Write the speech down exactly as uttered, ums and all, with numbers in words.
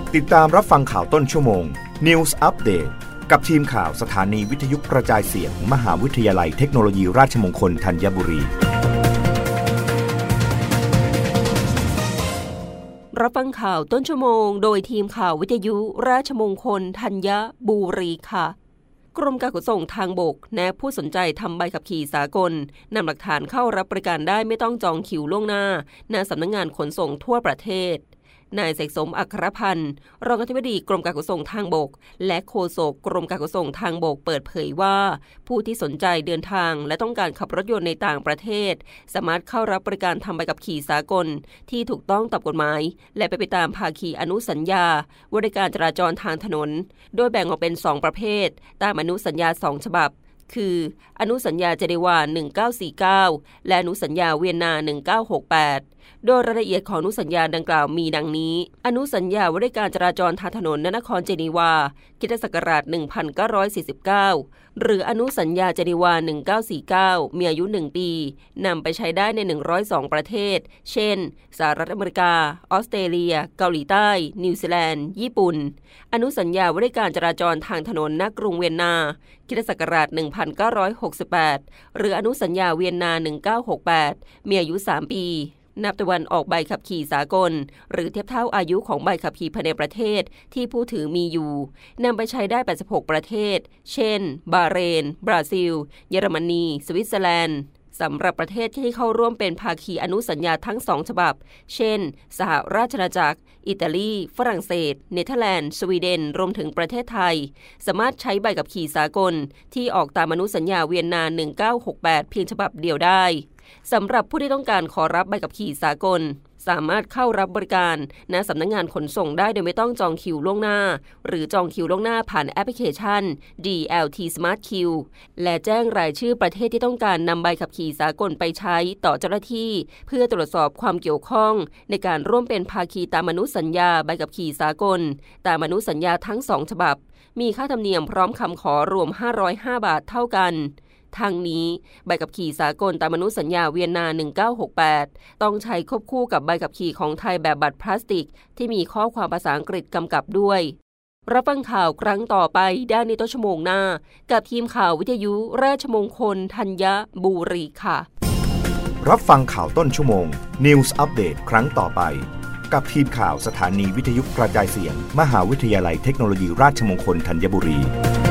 ติดตามรับฟังข่าวต้นชั่วโมง News Update กับทีมข่าวสถานีวิทยุกระจายเสียง มหาวิทยาลัยเทคโนโลยีราชมงคลธัญบุรีรับฟังข่าวต้นชั่วโมงโดยทีมข่าววิทยุราชมงคลธัญบุรีค่ะกรมการขนส่งทางบกแนะผู้สนใจทำใบขับขี่สากลนำหลักฐานเข้ารับบริการได้ไม่ต้องจองคิวล่วงหน้าณสำนักงานขนส่งทั่วประเทศนายเสกสมอัครพันธ์รองอธิบดีกรมการขนส่งทางบกและโฆษกกรมการขนส่งทางบกเปิดเผยว่าผู้ที่สนใจเดินทางและต้องการขับรถยนต์ในต่างประเทศสามารถเข้ารับบริการทำใบขับขี่สากลที่ถูกต้องตามกฎหมายและไปไปตามภาคีอนุสัญญาบริการจราจรทางถนนโดยแบ่งออกเป็นสองประเภทตามอนุสัญญาสองฉบับคืออนุสัญญาเจนีวาหนึ่งเก้าสี่เก้าและอนุสัญญาเวียนนาหนึ่งเก้าหกแปดโดยรายละเอียดของอนุสัญญาดังกล่าวมีดังนี้อนุสัญญาว่าด้วยการจราจรทางถนนณนครเจนีวาคริสตศักราชหนึ่งพันเก้าร้อยสี่สิบเก้าหรืออนุสัญญาเจนีวาหนึ่งเก้าสี่เก้ามีอายุหนึ่งปีนำไปใช้ได้ในหนึ่งร้อยสองประเทศเช่นสหรัฐอเมริกาออสเตรเลียเกาหลีใต้นิวซีแลนด์ญี่ปุ่นอนุสัญญาว่าด้วยการจราจรทางถนนณกรุงเวียนนาคริสตศักราชหนึ่งพันเก้าร้อยหกสิบแปดหรืออนุสัญญาเวียนนาหนึ่งเก้าหกแปดมีอายุสามปีนับแต่วันออกใบขับขี่สากลหรือเทียบเท่าอายุของใบขับขี่ภายในประเทศที่ผู้ถือมีอยู่นำไปใช้ได้แปดสิบหกประเทศเช่นบาห์เรนบราซิลเยอรมนีสวิตเซอร์แลนด์สำหรับประเทศที่เข้าร่วมเป็นภาคีอนุสัญญาทั้งสองฉบับเช่นสหราชอาณาจักรอิตาลีฝรั่งเศสเนเธอร์แลนด์สวีเดนรวมถึงประเทศไทยสามารถใช้ใบขับขี่สากลที่ออกตามอนุสัญญาเวียนนาหนึ่งเก้าหกแปดเพียงฉบับเดียวได้สำหรับผู้ที่ต้องการขอรับใบขับขี่สากลสามารถเข้ารับบริการณสำนักงานขนส่งได้โดยไม่ต้องจองคิวล่วงหน้าหรือจองคิวล่วงหน้าผ่านแอปพลิเคชัน ดี แอล ที Smart Queue และแจ้งรายชื่อประเทศที่ต้องการนำใบขับขี่สากลไปใช้ต่อเจ้าหน้าที่เพื่อตรวจสอบความเกี่ยวข้องในการร่วมเป็นภาคีตามอนุสัญญาใบขับขี่สากลตามอนุสัญญาทั้งสองฉบับมีค่าธรรมเนียมพร้อมคำขอรวมห้าร้อยห้าบาทเท่ากันทางนี้ใบขับขี่สากลตามอนุสัญญาเวียนนาหนึ่งเก้าหกแปดต้องใช้ควบคู่กับใบขับขี่ของไทยแบบบัตรพลาสติกที่มีข้อความภาษาอังกฤษกำกับด้วยรับฟังข่าวครั้งต่อไปได้ในต้นชั่วโมงหน้ากับทีมข่าววิทยุราชมงคลธัญบุรีค่ะรับฟังข่าวต้นชั่วโมง News Update ครั้งต่อไปกับทีมข่าวสถานีวิทยุกระจายเสียงมหาวิทยาลัยเทคโนโลยีราชมงคลธัญบุรี